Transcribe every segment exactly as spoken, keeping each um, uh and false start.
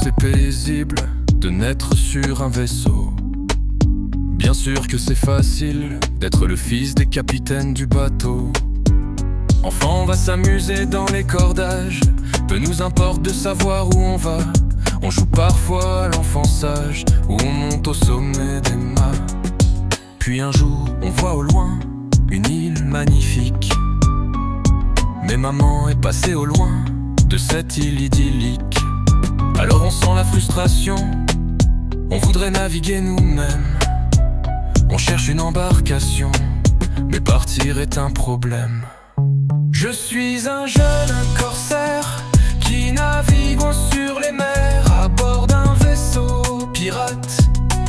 c'est paisible de naître sur un vaisseau. Bien sûr que c'est facile d'être le fils des capitaines du bateau. Enfant, on va s'amuser dans les cordages, peu nous importe de savoir où on va. On joue parfois à l'enfant sage, où on monte au sommet des mâts. Puis un jour, on voit au loin une île magnifique. Mais maman est passée au loin de cette île idyllique. Alors on sent la frustration, on voudrait naviguer nous-mêmes. On cherche une embarcation, mais partir est un problème. Je suis un jeune corsaire qui navigue sur les mers à bord d'un vaisseau pirate.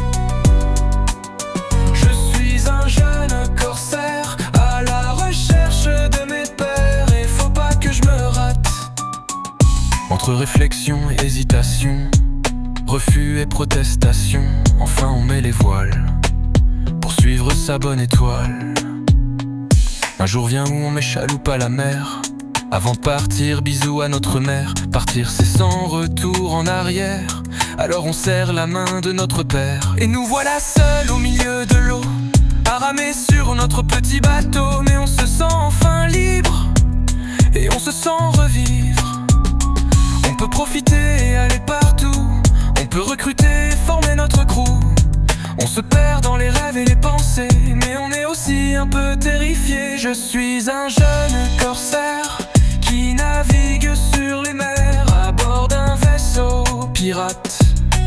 Je suis un jeune corsaire à la recherche de mes pères, et faut pas que je me rate. Entre réflexion et hésitation, refus et protestation, enfin on met les voiles pour suivre sa bonne étoile. Un jour vient où on met chaloupe à la mer. Avant de partir, bisous à notre mère. Partir c'est sans retour en arrière. Alors on serre la main de notre père, et nous voilà seuls au milieu de l'eau, à ramer sur notre petit bateau. Mais on se sent enfin libre, et on se sent revivre. On peut profiter et aller partout. On peut recruter et former notre crew. On se perd dans les rêves et les pensées, mais on est aussi un peu terrifié. Je suis un jeune corsaire qui navigue sur les mers à bord d'un vaisseau pirate.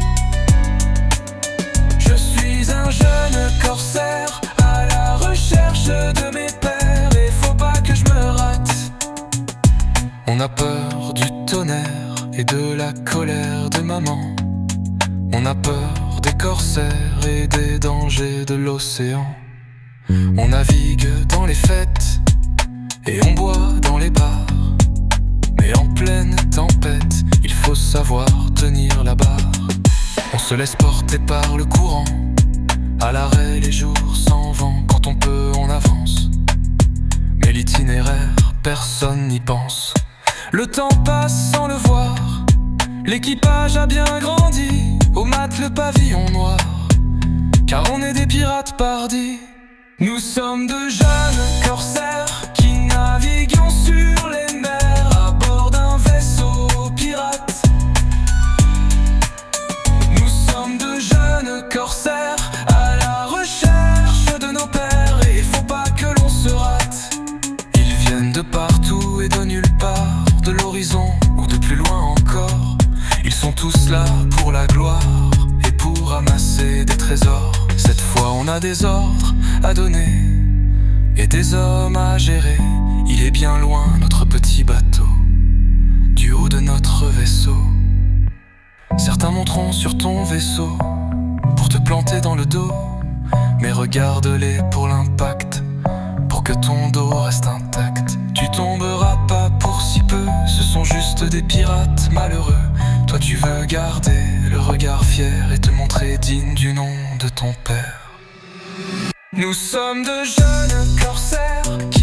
Je suis un jeune corsaire à la recherche de mes pères, et faut pas que je me rate. On a peur du tonnerre et de la colère de maman. On a peur des corsaires et des dangers de l'océan. On navigue dans les fêtes et on boit dans les bars. Mais en pleine tempête, il faut savoir tenir la barre. On se laisse porter par le courant, à l'arrêt les jours sans vent. Quand on peut, on avance, mais l'itinéraire, personne n'y pense. Le temps passe sans le voir, l'équipage a bien grandi. Au mat le pavillon noir, car on est des pirates pardis. Nous sommes de jeunes corsaires qui naviguons sur les mers à bord d'un vaisseau pirate. Nous sommes de jeunes corsaires à la recherche de nos pères, et il faut pas que l'on se rate. Ils viennent de partout et de nulle part, de l'horizon ou de plus loin encore. Ils sont tous là pour la gloire et pour ramasser des trésors. Cette fois on a des ordres à donner et des hommes à gérer. Il est bien loin notre petit bateau, du haut de notre vaisseau. Certains monteront sur ton vaisseau pour te planter dans le dos, mais regarde-les pour l'impact, pour que ton dos reste intact. Tu tomberas pas pour si peu, ce sont juste des pirates malheureux. Toi tu veux garder le regard fier et te montrer digne du nom de ton père. Nous sommes de jeunes corsaires qui